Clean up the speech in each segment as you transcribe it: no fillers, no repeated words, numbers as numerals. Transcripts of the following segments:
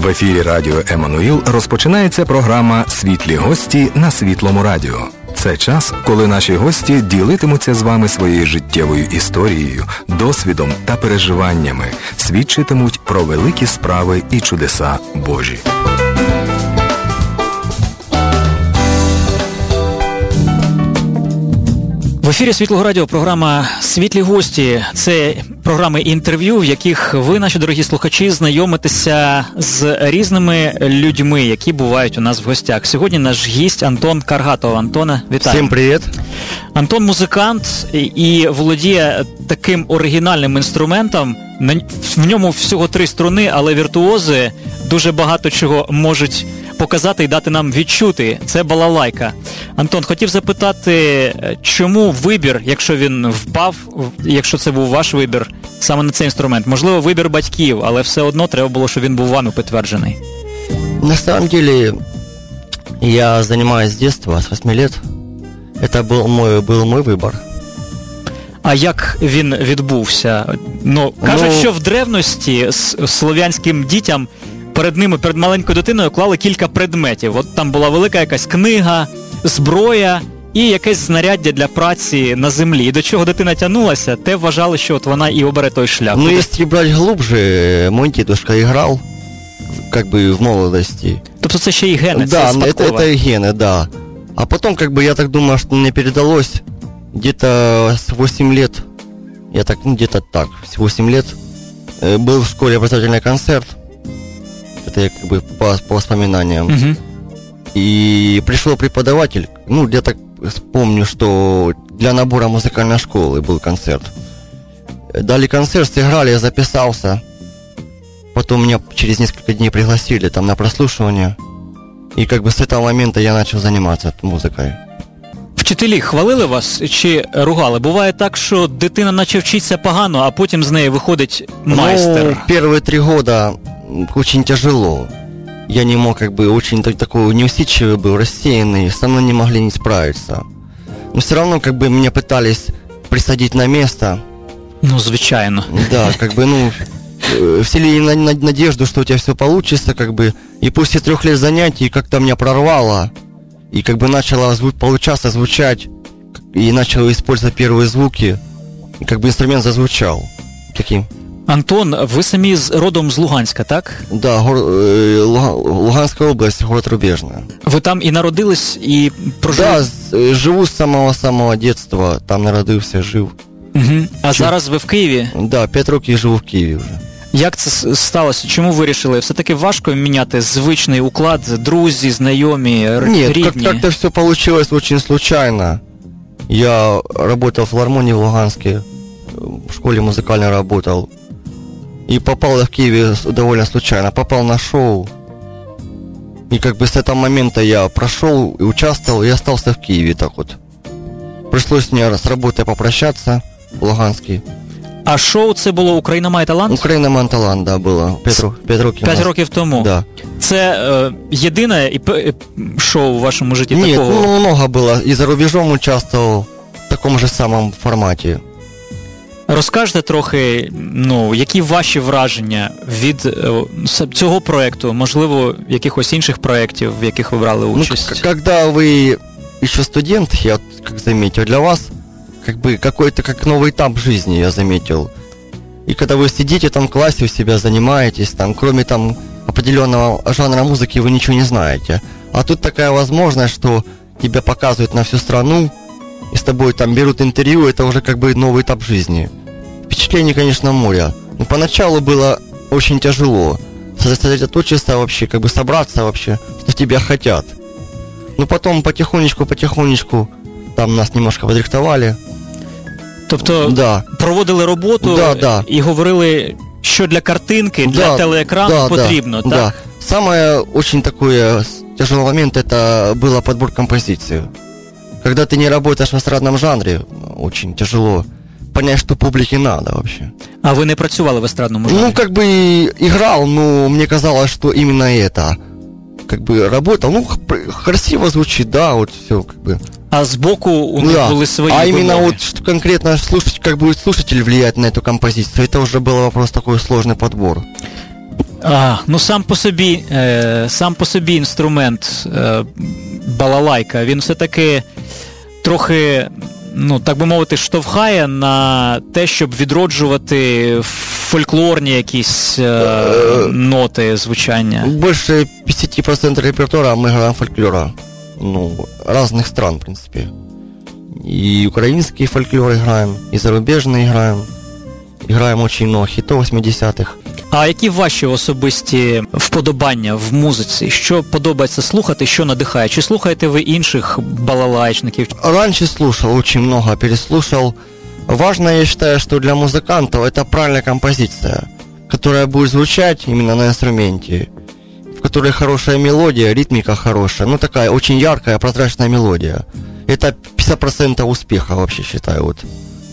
В ефірі радіо «Еммануїл» розпочинається програма «Світлі гості» на Світлому радіо. Це час, коли наші гості ділитимуться з вами своєю життєвою історією, досвідом та переживаннями, свідчитимуть про великі справи і чудеса Божі. В ефірі Світлого радіо програма «Світлі гості». Це програми інтерв'ю, в яких ви, наші дорогі слухачі, знайомитеся з різними людьми, які бувають у нас в гостях. Сьогодні наш гість Антон Каргатов. Антоне, вітаю. Всім привіт. Антон музикант і володіє таким оригінальним інструментом. В ньому всього 3 струни, але віртуози дуже багато чого можуть показати і дати нам відчути. Це балалайка. Антон, хотів запитати, чому вибір, якщо він впав, якщо це був ваш вибір, саме на цей інструмент? Можливо, вибір батьків, але все одно треба було, щоб він був вами підтверджений. На самом деле, я занимаюсь с детства, с 8 лет. Это был мой выбор. А як він відбувся? Кажуть, що в древності слов'янським дітям перед маленькою дитиною клали кілька предметів. От там була велика якась книга, зброя і якесь знаряддя для праці на землі. І до чого дитина тягнулася, те вважали, що от вона і обере той шлях. Ну, если брать глубже, мой дедушка играл, как бы в молодости. Тобто це ще і гени, да, це спадково. это и гены, да. А потом, как бы, я так думаю, что мне передалось где-то с 8 лет, где-то так, с 8 лет, был в школе образовательный концерт. Это я как бы по воспоминаниям. Угу. И пришел преподаватель, я так помню, что для набора музыкальной школы был концерт. Дали концерт, сыграли, я записался. Потом меня через несколько дней пригласили там на прослушивание. И как бы с этого момента я начал заниматься музыкой. Вчителі хвалили вас чи ругали? Буває так, що дитина наче вчиться погано, а потім з неї виходить майстер. Первые 3 года очень тяжело. Я не мог, как бы, очень такой неусидчивый был, рассеянный, со мной не могли не справиться. Но все равно, как бы, меня пытались присадить на место. Ну, звичайно. Да, как бы, вселили надежду, что у тебя все получится, как бы, и после 3 лет занятий как-то меня прорвало, и как бы начало получаться, звучать, и начал использовать первые звуки, и как бы инструмент зазвучал. Таким. Антон, ви самі родом з Луганська, так? Да, Луганская область, город Рубежная. Ви там і народились, і прожили? Да, живу з самого детства, там народився, жив. Угу. А зараз ви в Києві? Да, 5 років живу в Києві вже. Як це сталося? Чому вирішили? Все-таки важко міняти звичний уклад, друзі, знайомі, рідні? Нет, как-то все получилось очень случайно. Я работал в филармонии в Луганске, в школе музыкально работал. И попал я в Киеве довольно случайно. Попал на шоу. И как бы с этого момента я прошел и участвовал, и остался в Киеве так вот. Пришлось мне с работой попрощаться в Луганске. А шоу це було «Україна має талант»? «Україна має талант», да, було. 5 років. 5 років тому? Да. Це єдине шоу в вашому житті Нет, такого? много было. И за рубежом участвовал в таком же самом форматі. Розкажете трохи, які ваші враження від цього проєкту, можливо, якихось інших проєктів, в яких ви брали участь? Когда вы еще студент, я как заметил, для вас как бы какой-то как новый этап жизни, я заметил. И когда вы сидите там в классе у себя, занимаетесь, там, кроме там определенного жанра музыки, вы ничего не знаете. А тут такая возможность, что тебя показывают на всю страну, и с тобой там берут интервью, это уже как бы новый этап жизни. Впечатление, конечно, море. Но поначалу было очень тяжело сосредоточиться вообще, как бы собраться вообще, что тебя хотят. Но потом потихонечку там нас немножко подрихтовали. Тобто да. Проводили роботу да. І говорили, що для картинки, для телеекрану потрібно, так? Да. Самое очень такое тяжелый момент, это была подбор композиции. Когда ты не работаешь в эстрадном жанре, очень тяжело понять, что публике надо вообще. А вы не працювали в эстрадном жанре? Как бы играл, но мне казалось, что именно это. Как бы работал, красиво звучит, да, вот все, как бы. А сбоку у них были свои вымоги. Именно вот, что конкретно как будет слушатель влиять на эту композицию, это уже был вопрос такой сложный подбор. Ну сам по собі інструмент балалайка, він все-таки трохи, так би мовити, штовхає на те, щоб відроджувати фольклорні якісь ноти, звучання. Больше 50% репертуара мы играем фольклора. Разных стран, в принципе. И украинский фольклор играем, и зарубежный играем. Играем очень много хитов 80-х. А які ваші особисті вподобання в музиці? Що подобається слухати, що надихає? Чи слухаєте ви інших балалайчників? Раньше слушал, очень много переслушал. Важно, я считаю, что для музыкантов это правильная композиция, которая будет звучать именно на инструменте, в которой хорошая мелодия, ритмика хорошая, такая очень яркая, прозрачная мелодия. Это 50% успеха, вообще считаю, вот,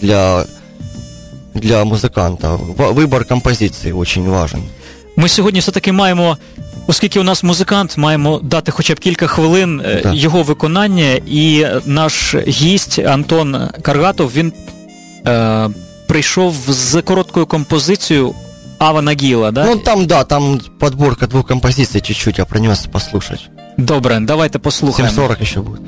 для музиканта. Вибір композиції дуже важливий. Ми сьогодні все-таки маємо, оскільки у нас музикант, маємо дати хоча б кілька хвилин його виконання, і наш гість Антон Каргатов, він прийшов з короткою композицією Ава Нагіла, да? Там подборка 2 композицій чуть-чуть, я принес послушати. Добре, давайте послухаємо. 7:40 ще буде.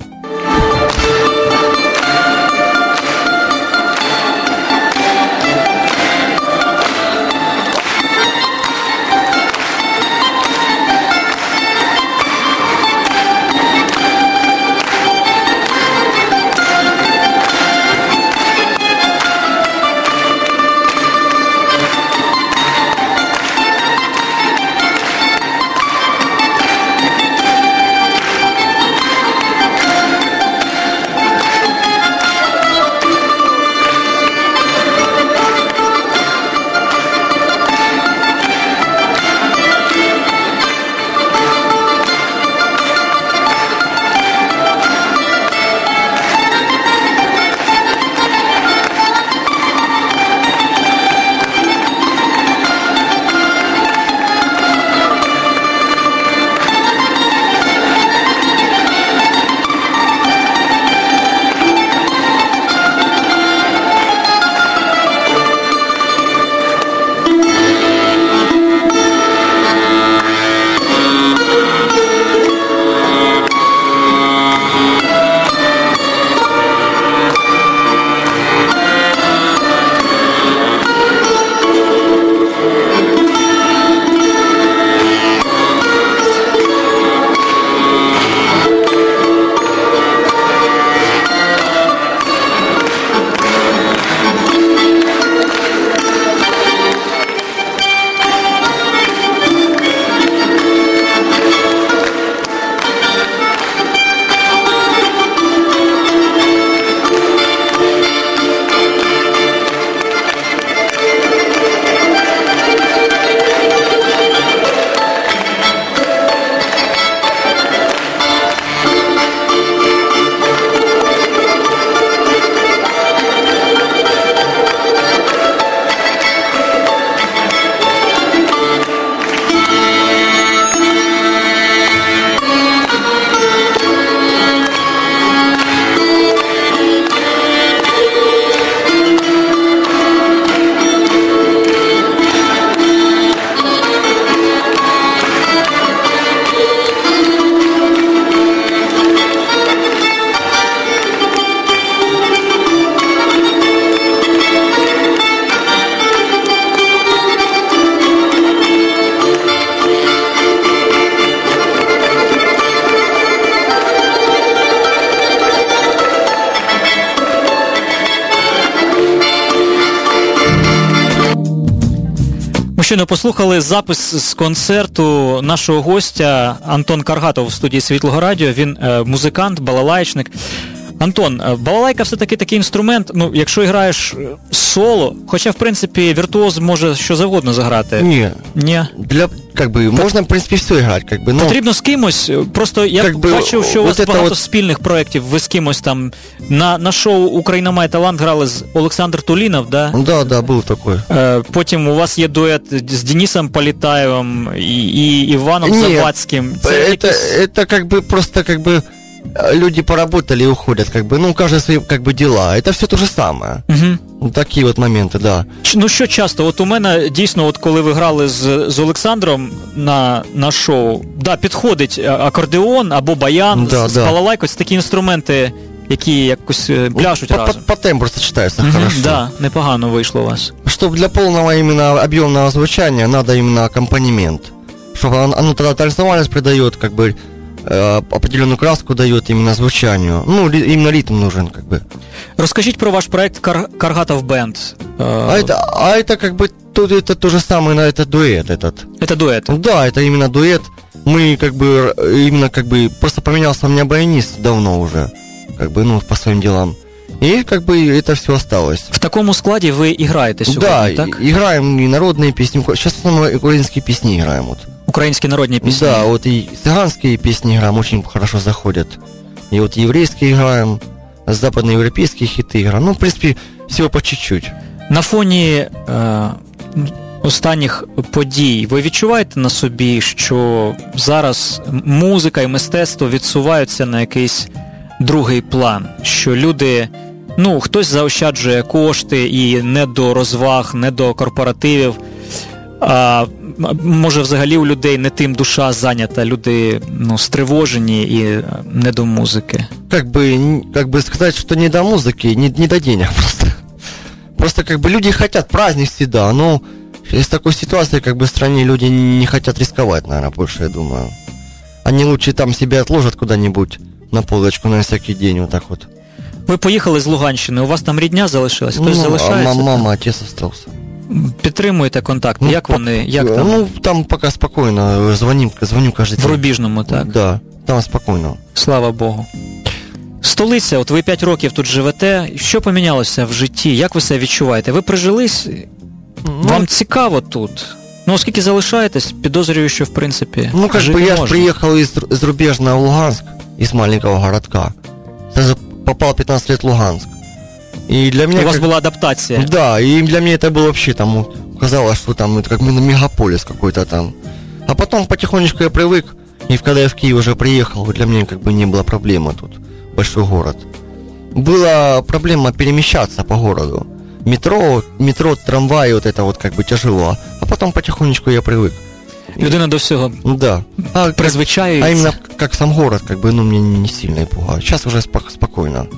Щойно послухали запис з концерту нашого гостя Антон Каргатов в студії Світлого Радіо. Він музикант, балалайчник. Антон, балалайка все-таки такий інструмент, якщо граєш соло, хоча, в принципі, віртуоз може що завгодно заграти. Ні. Можна, в принципі, все грати. Потрібно з кимось, просто я бачив, що у вас багато спільних проєктів, ви з кимось там, на шоу «Україна має талант» грали з Олександр Тулінов, да? Да, був такий. Потім у вас є дует з Денисом Політаєвим і Іваном Завадським. Це просто люди поработали и уходят, как бы, ну, у каждого свои, как бы, дела. Это все то же самое. Угу. Такі от моменти, да. Ну, що часто? От у мене, дійсно, от коли ви грали з Олександром на шоу, да, підходить акордеон або баян з балалайкою, це такі інструменти, які якось пляшуть разом. По тембру сочетаются хорошо. Да, непогано вийшло у вас. Чтобы для полного именно объемного звучания надо именно аккомпанемент. Чтобы оно тогда танцевальность придает, как бы, определенную краску дает именно звучанию. Ну, именно ритм нужен, как бы. Розкажіть про ваш проект Каргатов Бенд. Это как бы это то же самое, это дуэт этот. Это дуэт? Да, это именно дуэт. Мы как бы именно как бы просто поменялся у меня баянист давно уже, как бы, ну, по своим делам. И как бы это все осталось. В такому складі ви і граєте сьогодні, да, так? Да, играем и народные песни. Сейчас в основном украинские песни играем. Вот. Украинские народные песни? Да, вот и цыганские песни играем, очень хорошо заходят. И вот еврейские играем, западноевропейские хиты играем. Ну, в принципе, всего по чуть-чуть. На фоні останніх подій ви відчуваєте на собі, що зараз музика і мистецтво відсуваються на якийсь другий план? Що люди, ну, хтось заощаджує кошти і не до розваг, не до корпоративів, а може взагалі у людей не тим душа зайнята, люди, ну, стривожені і не до музики? Как бы сказать, что не до музыки, не до денег просто. Просто как бы люди хотят праздник всегда, но из такой ситуации как бы в стране люди не хотят рисковать, наверное, больше, я думаю. Они лучше там себя отложат куда-нибудь на полочку на всякий день, вот так вот. Ви поїхали з Луганщини, у вас там рідня залишилась? Хтось залишається? Мама, отец остался. Підтримуєте контакт? Ну, як вони? Як там? Ну, там пока спокойно. Звоню каждый день. В Рубіжному, так? Да, там спокойно. Слава Богу. Столиця, от ви 5 років тут живете. Що помінялося в житті? Як ви себе відчуваєте? Ви прижились? Вам цікаво тут? Ну, оскільки залишаєтесь, підозрюю, що, в принципі, ну, как бы я приехал из Рубежного в Луганск, из маленького городка. Сразу попал 15 лет в Луганск. И для меня... У вас была адаптация. Да, и для меня это было вообще там, казалось, что там, это как мегаполис какой-то там. А потом потихонечку я привык, и когда я в Киев уже приехал, для меня как бы не было проблемы тут, большой город. Была проблема перемещаться по городу. Метро, трамвай, вот это вот как бы тяжело. А потом потихонечку я привык. Людина до всего. Да. Призвичаюється. А именно как сам город, как бы, ну, мне не сильно и пугает. Сейчас уже спокойно.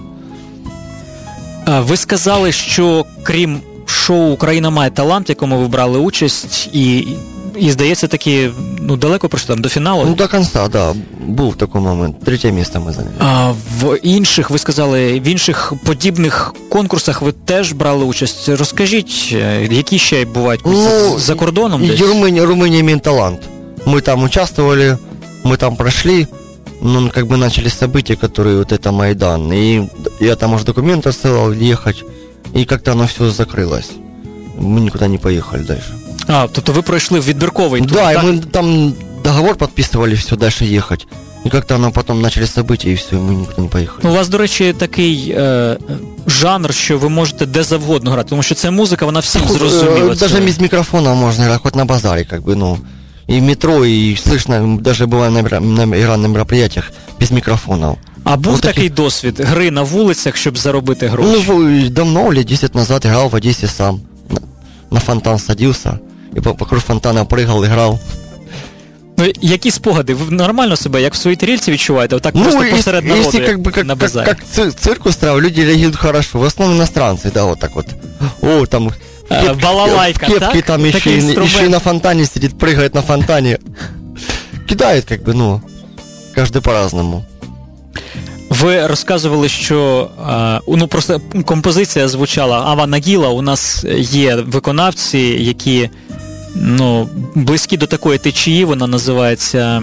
Ви сказали, що крім шоу «Україна має талант», в якому ви брали участь, і здається, таки, ну, далеко пройшли, там, до фіналу? Ну, до кінця, да. Був такий момент. 3 місце ми зайняли. А в інших, ви сказали, в інших подібних конкурсах ви теж брали участь. Розкажіть, які ще бувають за кордоном десь? Румыния имеет талант. Мы там участвовали, мы там прошли, ну, как бы начались события, которые вот это Майдан. И я там уже документы отсылал ехать, и как-то оно все закрылось. Мы никуда не поехали дальше. А, тобто ви пройшли відбірковий тур? Да, и мы там договор подписывали, все, дальше ехать. И как-то оно потом начались события, и все, и мы никуда не поехали. У вас, до речі, такий жанр, що ви можете де завгодно грати, тому що ця музика, вона всім зрозуміла. Даже без микрофона можно играть, хоть на базаре, как бы, ну. И в метро, и слышно, даже бывает на мероприятиях без микрофонов. А був вот такий досвід гри на вулицях, щоб заробити гроші? Ну, давно, лет 10 назад играл в Одессе сам. На фонтан садился, и вокруг фонтана прыгал, играл. Ну, які спогади? Ви нормально себе, як в своїй тарілці відчуваєте? Отак просто посеред народу, если как на базарі? Как цирк устраиваю, люди реагируют хорошо. В основном иностранцы, да, вот так вот. О, там... балалайка, в кепке, так? Там еще и на фонтане сидит, прыгает на фонтане. Кидает, как бы, ну, каждый по-разному. Ви розказували, що ну, просто композиція звучала Ава Нагіла. У нас є виконавці, які, ну, близькі до такої течії. Вона називається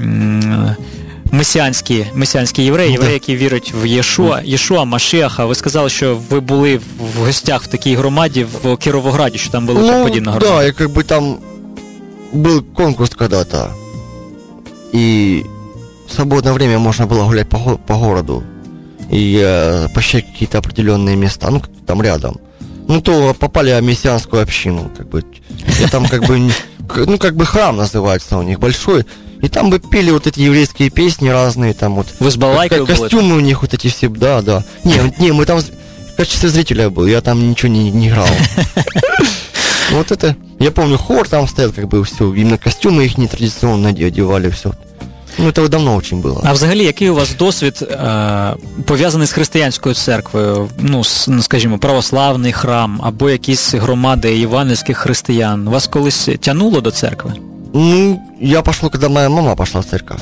месіанські євреї, які вірять в Єшуа, Машіаха. Ви сказали, що ви були в гостях в такій громаді в Кіровограді, що там була подібна громада. Да, я как бы там был конкурс когда-то, и в свободное время можно было гулять по городу и посещать какие-то определенные места, ну, там рядом. Ну, то попали в мессианскую общину, как бы. И там, как бы, ну, как бы храм называется у них большой, И там бы пели вот эти еврейские песни разные, там вот. Вы с балалайкой были? Костюмы у них вот эти все, да. Не, мы там в качестве зрителя был, я там ничего не играл. Вот это, я помню, хор там стоял, как бы все, именно костюмы их нетрадиционно одевали, все. Ну, це давно очень було. А взагалі, який у вас досвід пов'язаний з християнською церквою? Ну, скажімо, православний храм або якісь громади євангельських християн? Вас колись тянуло до церкви? Ну, я пошел, когда моя мама пошла в церковь.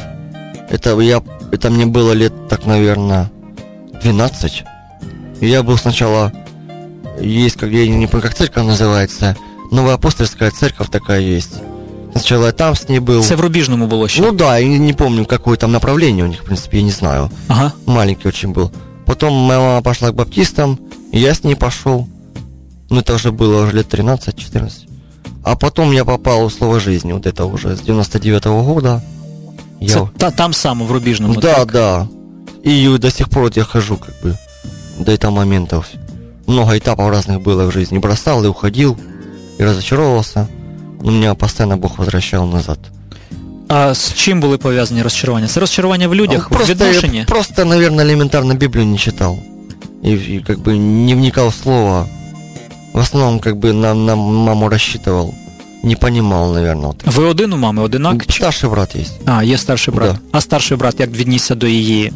Это мне было лет, так, наверное, 12. И я был сначала, есть, как я не помню, как церковь называется, Новая апостольская церковь такая есть. Сначала я там с ней был. Це в Рубіжному було ще? Ну да, и не помню, какое там направление у них, в принципе, я не знаю. Ага. Маленький очень был. Потом моя мама пошла к баптистам, и я с ней пошел. Ну, это уже было лет 13-14. А потом я попал в Слово жизни, вот это уже с 99-го года. Там само, в Рубіжному, да, так? Да. И до сих пор вот я хожу, как бы, до этого момента. Много этапов разных было в жизни. Бросал и уходил, и разочаровывался. Но меня постоянно Бог возвращал назад. А з чим були пов'язані розчарування? Це розчарування в людях, в відношенні? Я просто, наверное, элементарно Библию не читал. И как бы не вникал в слово. В основном, как бы, на маму рассчитывал. Не понимал, наверное. Вот. Ви один у мами, одинак? Старший брат есть. А, є старший брат. Да. А старший брат як віднісся до її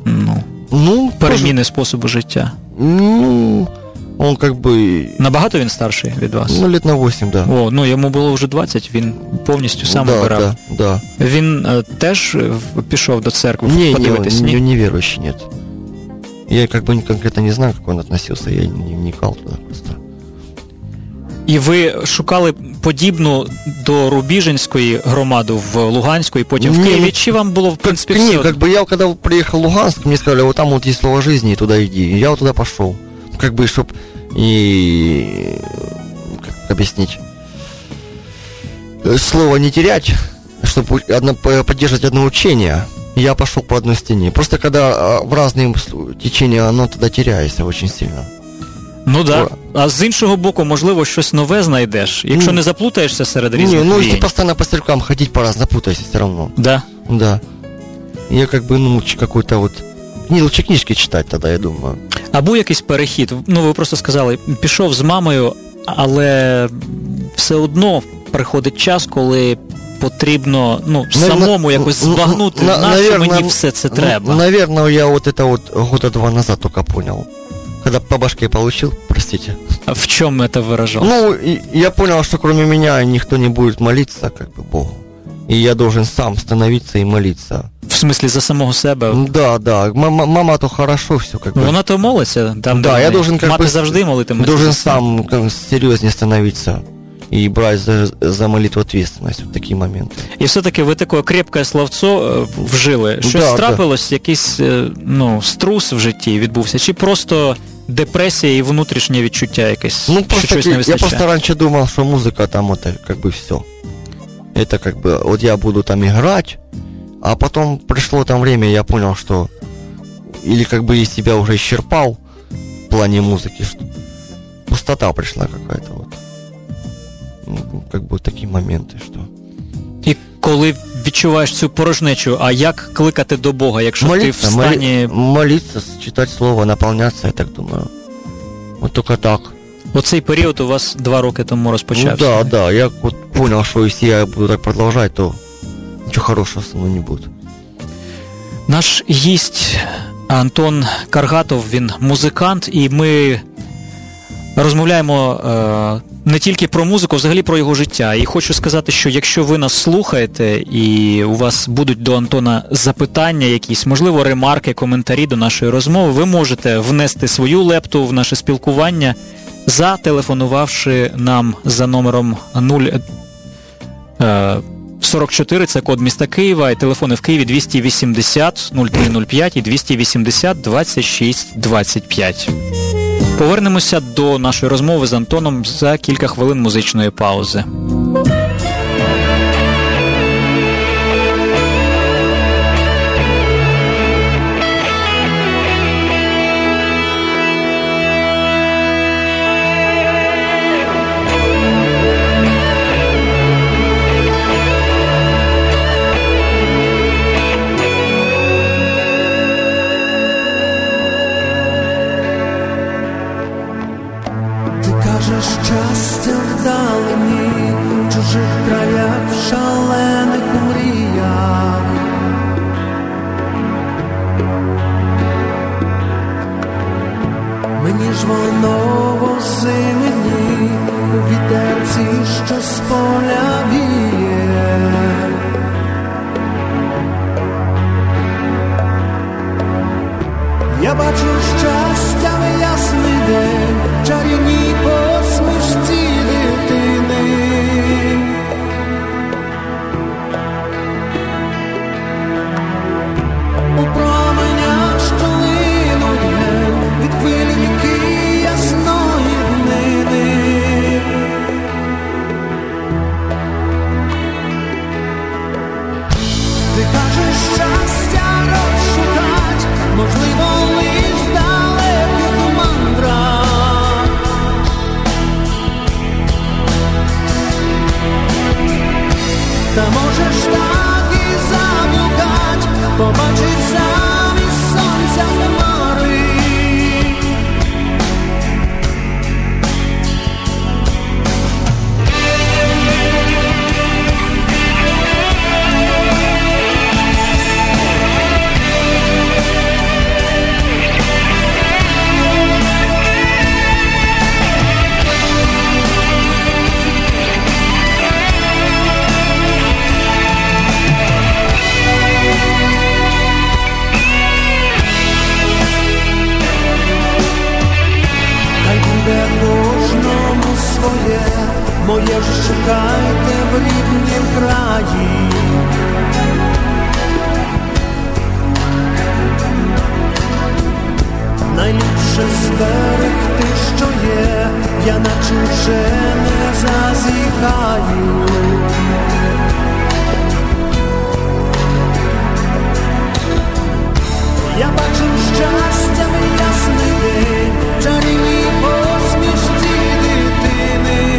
переміни способу життя? Ну, он как бы... Набагато він старший від вас? Ну, лет на 8, да. О, ну йому було вже 20, він повністю сам обирав. Да. Він теж пішов до церкви подивитись? Не, неверующий, нет. Я как бы конкретно не знаю, как он относился, я не вникал туда просто. І ви шукали подібну до Рубіжинської громади в Луганську і потім в Києві? Чи вам було, в принципі, все? Нет, как бы я когда приехал в Луганск, мне сказали, вот там вот есть Слово жизни, и туда иди. И я вот туда пошел. Как бы, чтоб и... Как объяснить? Слово не терять, чтобы поддерживать одно учение. Я пошел по одной стене. Просто когда в разные течения, оно тогда теряется очень сильно. Ну так. Да. А з іншого боку, можливо, щось нове знайдеш, якщо не заплутаєшся серед різних веяний. Ну, если постоянно по церквам ходить по раз, запутаешься все равно. Да? Да. Я как бы, какой-то вот... лучше книжки читать тогда, я думаю. А був якийсь перехід? Ну, ви просто сказали, пішов з мамою, але все одно приходить час, коли потрібно, самому якось збагнути, нащо мені все це треба. Наверное, я вот это вот года 2 назад только понял. Когда по башке получил, простите. А в чем это выражалось? Ну, я понял, что кроме меня никто не будет молиться, как бы, Богу. И я должен сам становиться и молиться. В смысле, за самого себе? Да. Мама то хорошо все, как бы. Вона то молиться, там, да, я должен как мати бы завжди молитиметься. Должен сам серьезнее становиться и брать за молитву ответственность в такие моменты. І все-таки ви таке крепке словцо вжили. Щось трапилось, якийсь, струс в житті відбувся? Чи просто депресія і внутрішнє відчуття якесь? Ну, просто я просто раньше думал, что музыка там это как бы все. Это как бы, вот я буду там играть, а потом пришло там время, я понял, что или как бы я себя уже исчерпал в плане музыки, что пустота пришла какая-то вот. Ну, как бы такі моменти, що... І коли відчуваєш цю порожнечу, а як кликати до Бога, якщо ти в стані... Молитися, читати слово, наповнятися, я так думаю. От тільки так. Оцей період у вас 2 роки тому розпочався. Ну да, я вот понял, что если я буду так продолжать, то ничего хорошего со мной не будет. Наш гість Антон Каргатов, він музикант, і ми розмовляємо не тільки про музику, взагалі про його життя. І хочу сказати, що якщо ви нас слухаєте і у вас будуть до Антона запитання якісь, можливо, ремарки, коментарі до нашої розмови, ви можете внести свою лепту в наше спілкування, зателефонувавши нам за номером 044, це код міста Києва, і телефони в Києві 280 0305 і 280 26 25. Повернемося до нашої розмови з Антоном за кілька хвилин музичної паузи. Ти кажеш, щастя розшукать, можливо, лиш в далеких мандрах. Та можеш так і заблукать, побачить замість сонця хмари. Кожному своє, моє ж шукайте в ріднім краї. Найліпше зберегти, що є, я на чуже не зазіхаю. Я бачив щастя в ясний день, чарівні посмішці дитини.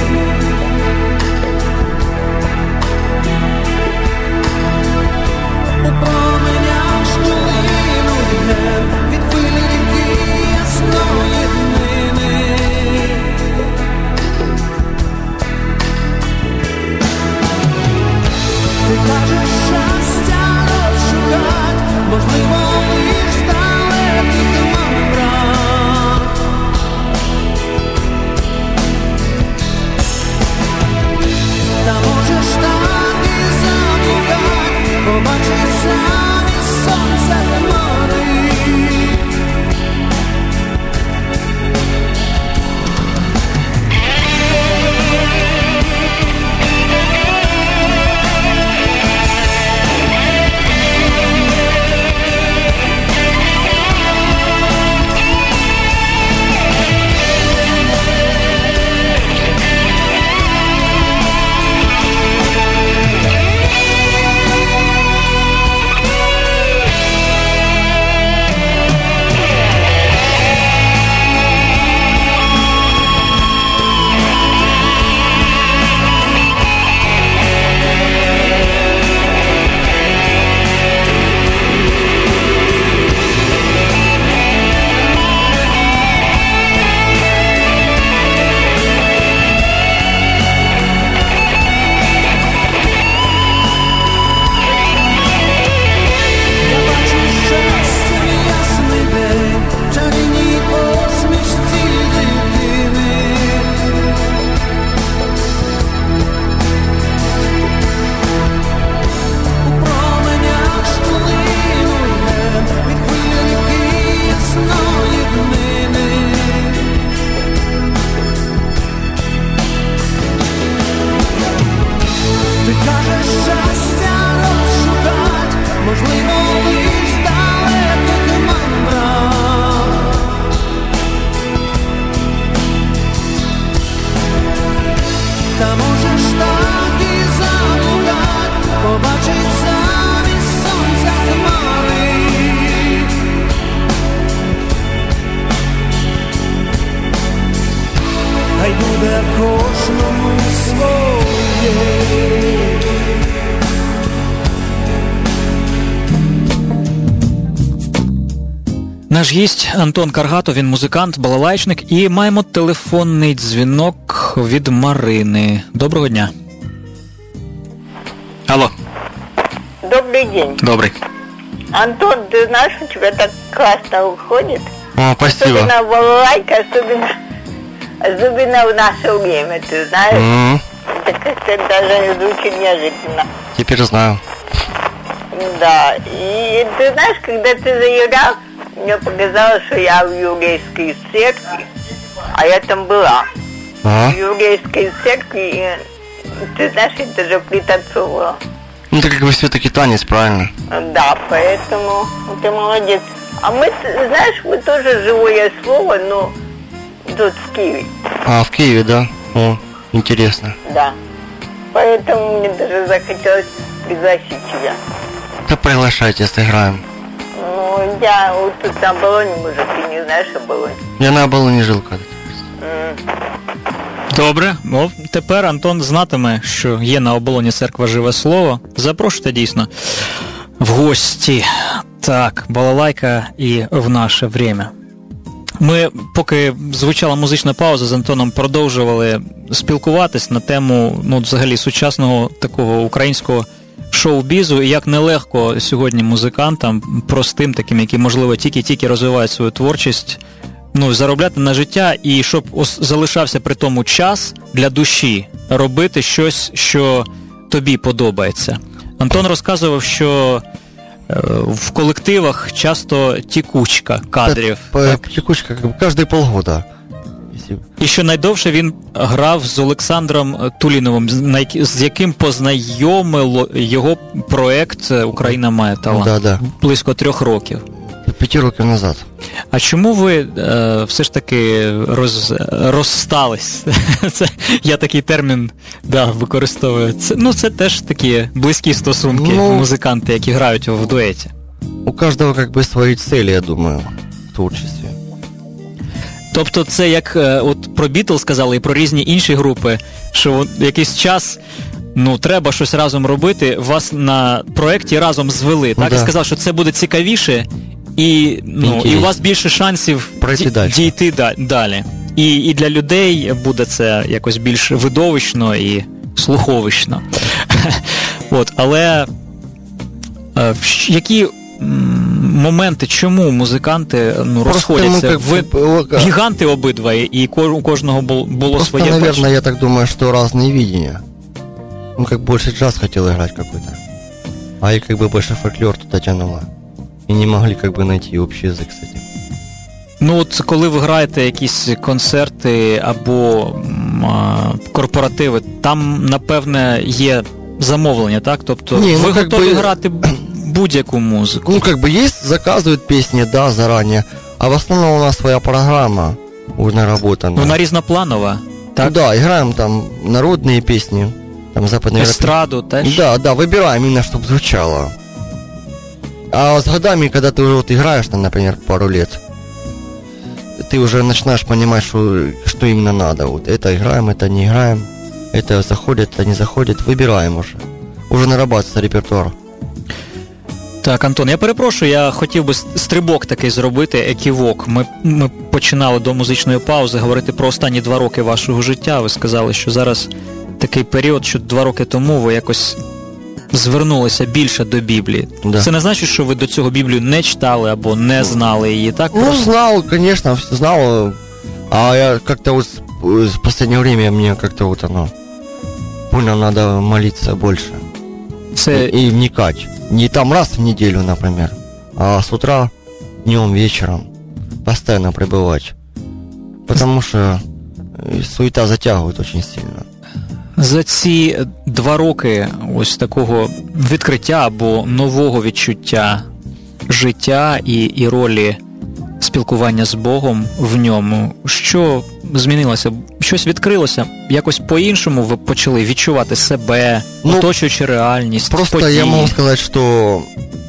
У променях, що линуть ген, від хвилі ріки ясної днини. Ти кажеш, щастя розшукать, можливо, лиш в далеких мандрах. Та можеш так і заблукать, побачить замість сонця хмари. Ти кажеш, щастя розшукать, можливо, лиш в далеких мандрах. Та можеш так і заблукать, побачить замість сонця хмари. Хай буде кожному своє. Наш гість Антон Каргато, він музикант, балалайчник, і маємо телефонний дзвінок від Марини. Доброго дня. Алло. Добрый день. Добрый. Антон, ты знаешь, у тебя так классно уходит. О, спасибо. Особенно балалайка, особенно в наше время, ты знаешь. Это как-то даже звучит неожиданно. Теперь знаю. Да, и ты знаешь, когда ты заиграл, мне показалось, что я в еврейской церкви, а я там была. В еврейской церкви, и, ты знаешь, это же пританцовывала. Ну, это как бы все-таки танец, правильно? Да, поэтому ты молодец. А мы, знаешь, мы тоже живое слово, но тут в Киеве. А, в Киеве, да? О, интересно. Да. Поэтому мне даже захотелось пригласить тебя. Да приглашайте, сыграем. Ну, я вот тут на Оболоне, может, ты не знаешь Оболонь? Я на Оболоне жил когда-то. Добре, тепер Антон знатиме, що є на Оболоні церква «Живе Слово». Запрошуйте дійсно в гості. Так, балалайка і в наше время. Ми, поки звучала музична пауза, з Антоном продовжували спілкуватись на тему, взагалі, сучасного такого українського шоу-бізу, і як нелегко сьогодні музикантам, простим таким, які, можливо, тільки-тільки розвивають свою творчість, заробляти на життя, і щоб залишався при тому час для душі робити щось, що тобі подобається. Антон розказував, що в колективах часто тікучка кадрів. Тікучка, кожні полгода. І що найдовше він грав з Олександром Туліновим, з яким познайомило його проект «Україна має талант». Да. Близько 3 років. 5 років назад. А чому ви все ж таки розстались? Я такий термін використовую. Це теж такі близькі стосунки, музиканти, які грають в дуеті. У кожного свої цілі, я думаю, в творчості. Тобто це як от про Бітлз сказали і про різні інші групи, що якийсь час треба щось разом робити, вас на проєкті разом звели, так? І сказав, що це буде цікавіше, і у вас більше шансів дійти далі. І для людей буде це якось більш видовищно і слуховищно. Але які моменти, чому музиканти розходяться? Ви гіганти обидва, і у кожного було своє бачення. Наверное, я так думаю, что разные видения. Больше джаз хотел играть какой-то, а и больше фольклор туда тянуло. И не могли найти общий язык с этим. Коли ви граєте якісь концерти або корпоративи, там, напевне, є замовлення, так? Тобто ви готові грати будь-яку музику? Есть, заказывают песни, да, заранее, а в основном у нас своя программа уже наработана. Вона різнопланова, так? Да, играем там народные песни, там западные... Эстраду, теж? Да, выбираем именно, чтобы звучало. А с годами, когда ты уже играешь, там, например, пару лет, ты уже начинаешь понимать, что именно надо. Это играем, это не играем, это заходит, это не заходит, выбираем уже. Уже нарабатывается репертуар. Так, Антон, я перепрошую, я хотів би стрибок такий зробити, еківок. Ми починали до музичної паузи говорити про останні 2 роки вашого життя. Ви сказали, що зараз такий період, що 2 роки тому ви якось звернулися більше до Біблії. Да. Це не значить, що ви до цього Біблію не читали або не знали її, так? Знал, конечно, знал. А я как-то в последнее время мне как-то понял, надо молиться больше. И вникать. Не там раз в неделю, например, а с утра, днем, вечером постоянно пребывать. Потому что суета затягивает очень сильно. За ці 2 роки ось такого відкриття або нового відчуття життя і ролі спілкування з Богом в ньому, що змінилося? Щось відкрилося? Якось по-іншому ви почали відчувати себе, оточуючи реальність, просто події? Я могу сказать, что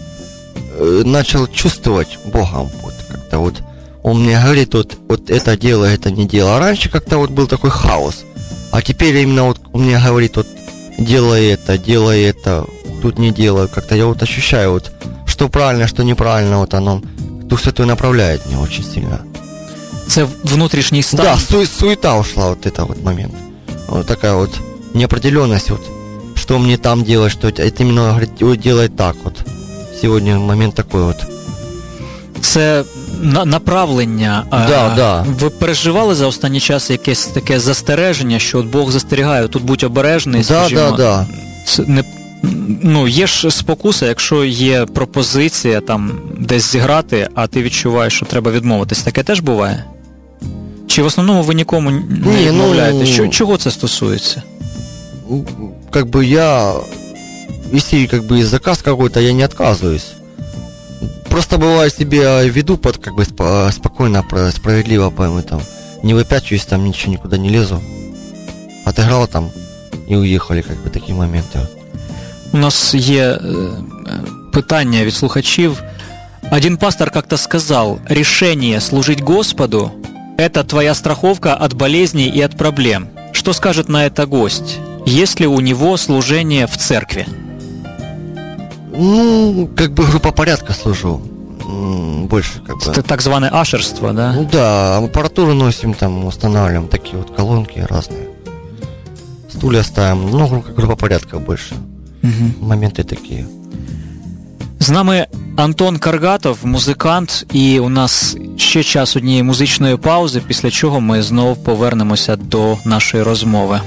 начал чувствовать Бога. Как-то Он мне говорит, это делай, это не делай. А раньше как-то был такой хаос. А теперь именно он мне говорит, делай это, тут не делай. Как-то я ощущаю, что правильно, что неправильно, оно, Дух Святой направляет меня очень сильно. Це внутрішній стан? Да, суета ушла, это момент. Такая неопределенность, что мне там делать, что это именно говорит, делай так Сегодня момент такой Це направлення. Да. Ви переживали за останній час якесь таке застереження, що Бог застерігає, тут будь обережний, скажімо. Да. Це не, є ж спокуса, якщо є пропозиція там десь зіграти, а ти відчуваєш, що треба відмовитись. Таке теж буває? Чи в основному ви нікому не відмовляєте? Чого це стосується? Если заказ какой-то, я не отказываюсь. Просто бывает себе веду спокойно, справедливо, не выпячиваюсь, там ничего никуда не лезу. Отыграл там и уехали, такие моменты. У нас є питання від слухачів. Один пастор как-то сказал: решение служить Господу – это твоя страховка от болезней и от проблем. Что скажет на это гость? Есть ли у него служение в церкви? Ну, как бы группа порядка служу. Больше как бы. Это так званое ашерство, да? Ну да, аппаратуру носим, там устанавливаем такие вот колонки разные. Стулья ставим, ну, группа порядка больше. Угу. Моменты такие. З нами Антон Каргатов, музикант, і у нас ще час однієї музичної паузи, після чого ми знову повернемося до нашої розмови.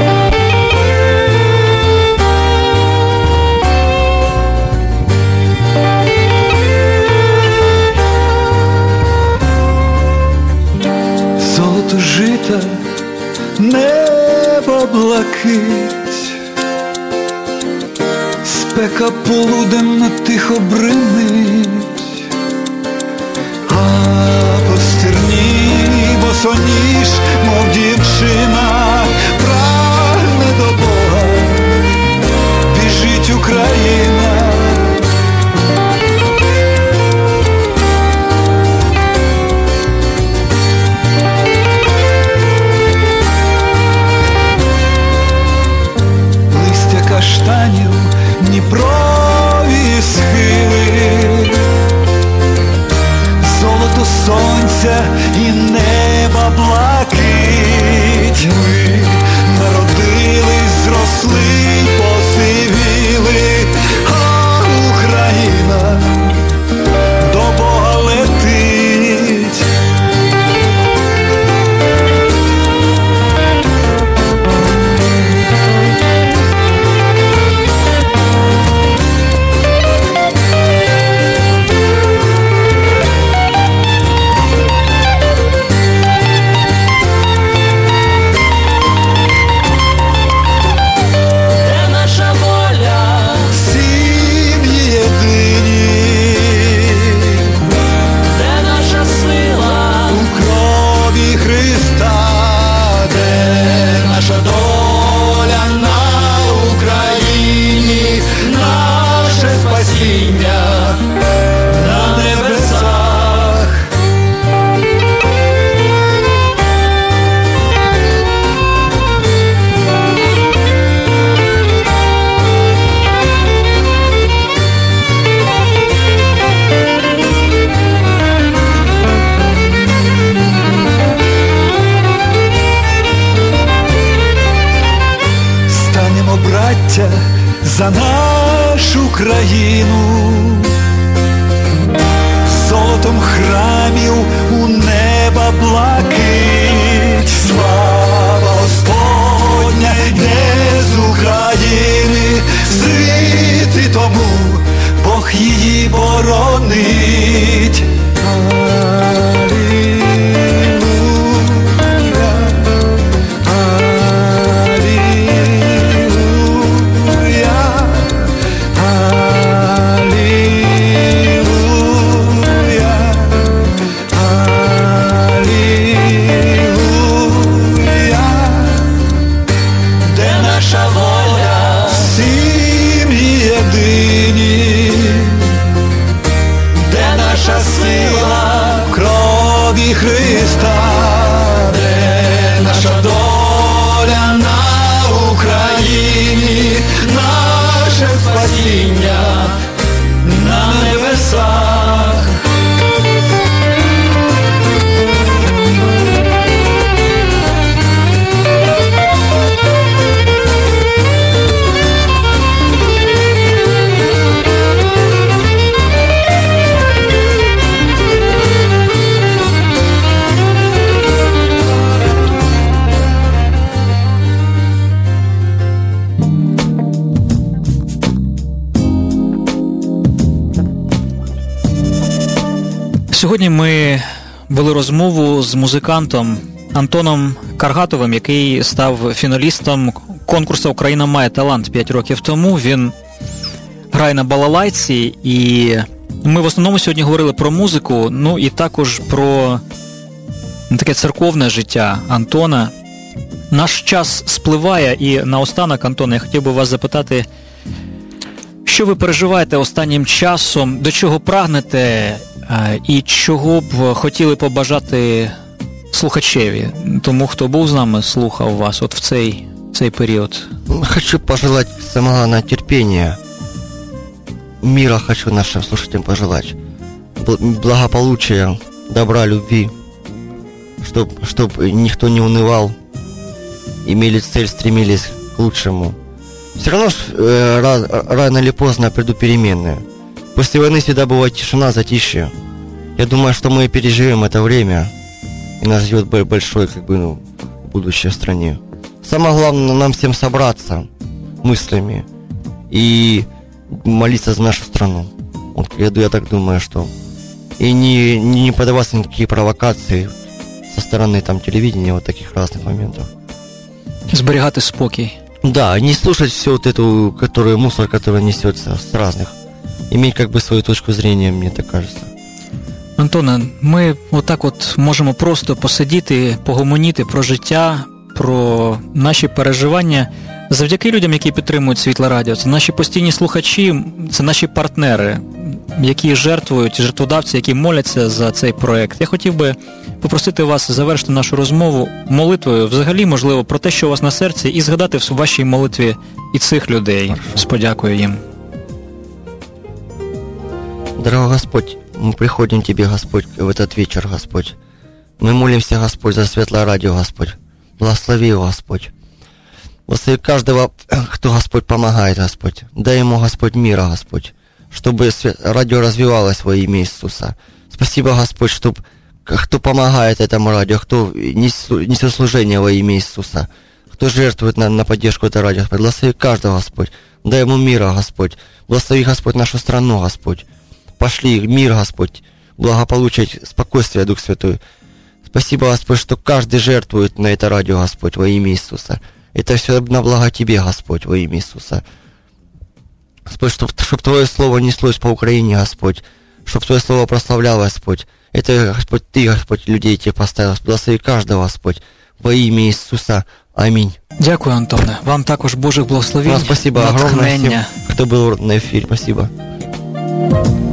Золото жита, небо блакить, спека полуденна тихо бринить, а по стерні босоніж, мов дівчина, прагне до Бога, біжить Україна. Каштанів, Дніпрові схили, золото сонця і неба блакить. Ми народились, зросли й посивіли, а Україна до Бога летить. За нашу країну, золотом храмів у неба блакить, слава Господня йде з України, світи тому Бог її боронить. Христа, де наша доля на Україні, наше спасіння на небесах. Сьогодні ми вели розмову з музикантом Антоном Каргатовим, який став фіналістом конкурсу «Україна має талант» 5 років тому. Він грає на балалайці, і ми в основному сьогодні говорили про музику, ну і також про таке церковне життя Антона. Наш час спливає, і наостанок, Антон, я хотів би вас запитати, Що ви переживаєте останнім часом, до чого прагнете і чого б хотіли побажати слухачеві, тому хто був з нами, слухав вас от в цей період? Хочу пожелать самого главного терпения. Мира хочу нашим слушателям пожелать. Благополучия, добра, любви. Чтоб никто не унывал. Имели цель, стремились к лучшему. Все равно рано или поздно придут перемены. После войны всегда бывает тишина, затишье. Я думаю, что мы переживем это время. И нас ждет большое будущее в стране. Самое главное нам всем собраться мыслями и молиться за нашу страну. Вот, я так думаю, что... И не поддаваться на никакие провокации со стороны телевидения, вот таких разных моментов. Зберігати спокій. Да, не слушать всю вот эту мусор, который несется с разных. Иметь свою точку зрения, мне так кажется. Антоне, ми отак можемо просто посидіти, погомоніти про життя, про наші переживання завдяки людям, які підтримують Світле Радіо. Це наші постійні слухачі, це наші партнери, які жертводавці, які моляться за цей проект. Я хотів би попросити вас завершити нашу розмову молитвою, взагалі, можливо, про те, що у вас на серці, і згадати в вашій молитві і цих людей з подякою їм. Дорогой Господь, мы приходим к Тебе, Господь, в этот вечер, Господь. Мы молимся, Господь, за Светлое Радио, Господь. Благослови его, Господь. Благослови каждого, кто, Господь, помогает, Господь. Дай ему, Господь, мира, Господь, чтобы радио развивалось во имя Иисуса. Спасибо, Господь, чтобы кто помогает этому радио, кто несет служение во имя Иисуса, кто жертвует на поддержку этого радио, Господь. Благослови каждого, Господь. Дай ему мира, Господь. Благослови, Господь, нашу страну, Господь. Пошли мир, Господь, благополучие, спокойствие, Дух Святой. Спасибо, Господь, что каждый жертвует на это радио, Господь, во имя Иисуса. Это все на благо Тебе, Господь, во имя Иисуса. Господь, чтобы Твое Слово неслось по Украине, Господь, чтобы Твое Слово прославляло, Господь. Это, Господь, Ты, Господь, людей Тебе поставил. Благослови каждого, Господь, во имя Иисуса. Аминь. Дякую, Антоне. Вам також Божих благословень, спасибо огромное всем, кто был на эфире. Спасибо.